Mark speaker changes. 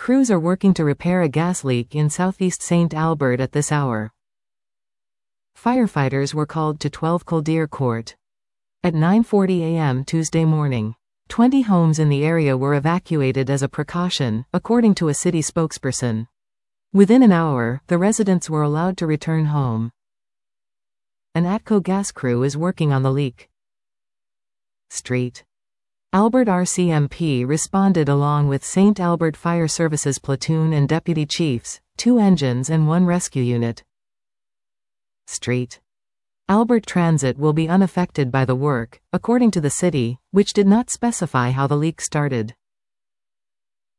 Speaker 1: Crews are working to repair a gas leak in southeast St. Albert at this hour. Firefighters were called to 12 Kildare Court at 9:40 a.m. Tuesday morning. 20 homes in the area were evacuated as a precaution, according to a city spokesperson. Within an hour, the residents were allowed to return home. An ATCO gas crew is working on the leak. Street. Albert RCMP responded along with St. Albert Fire Services platoon and deputy chiefs, 2 engines and 1 rescue unit. Street. Albert Transit will be unaffected by the work, according to the city, which did not specify how the leak started.